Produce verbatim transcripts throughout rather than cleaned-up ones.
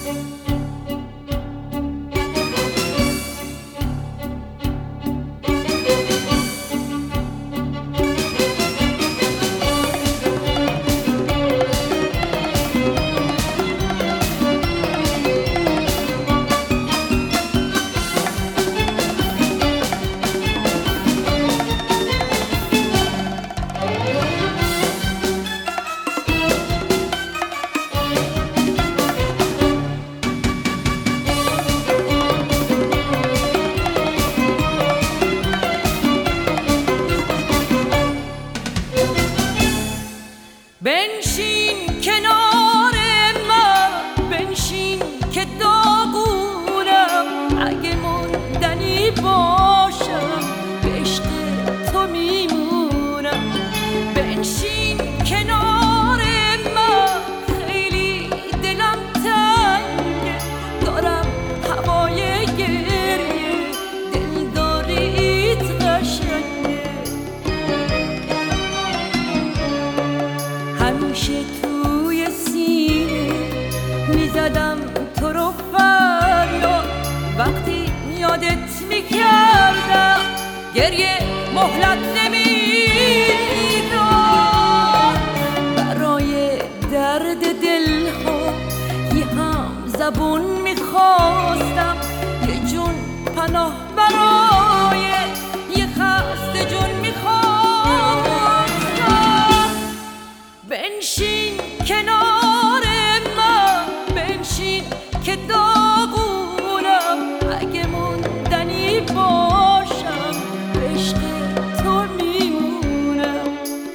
بنشین کنار من، بنشین که داغونم، اگه موندنی باشم به عشق تو میمونم. بنشین کنار من، خیلی دلم تنگه، دارم هوای گریه، دلداریت قشنگه. همیشه توی سینه میزدم تو رو فریاد، وقتی یادت میکردم گریه مهلت نمیداد. برای درد دلها یه هم زبون میخواستم، یه جون پناه برای یه خسته جون میخواستم. بنشین کنار من، بنشین که داغونم، اگه موندنی باشم به عشق تو میمونم.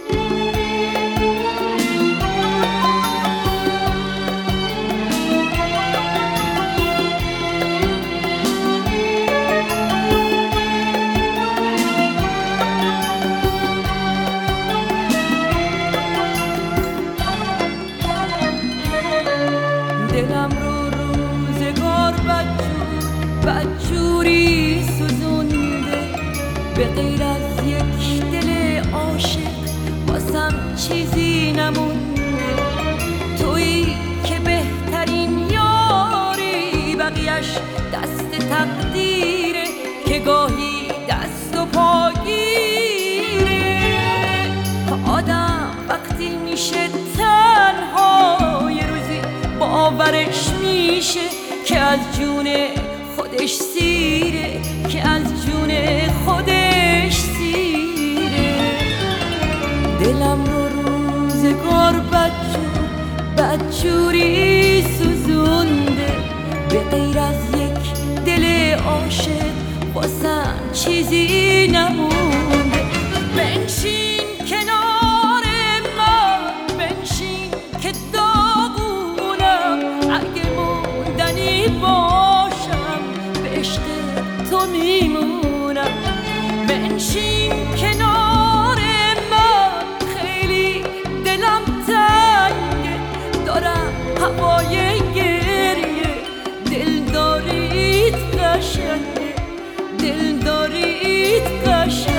دلم رو روزگار بدجور بدجوری سوزونده، به غیر از یک دل عاشق واسم چیزی نمونده. تویی که بهترین یاری، بقیه‌اش دست تقدیره که گاهی دست و پاگیره. آدم وقتی میشه تنها یه روزی باورش میشه که از جون خودش سیره، که از جون خودش سیره. دلم رو روزگار بدجور بدجوری سوزونده، به غیر از یک دل عاشق واسم چیزی نمونده. بنشین کنار من، بنشین که داغونم، اگه موندنی باشم به عشق تو میمونم. بنشین کنار من، خیلی دلم تنگه، دارم هوای گریه، دلداریت قشنگه، دلداریت قشنگه.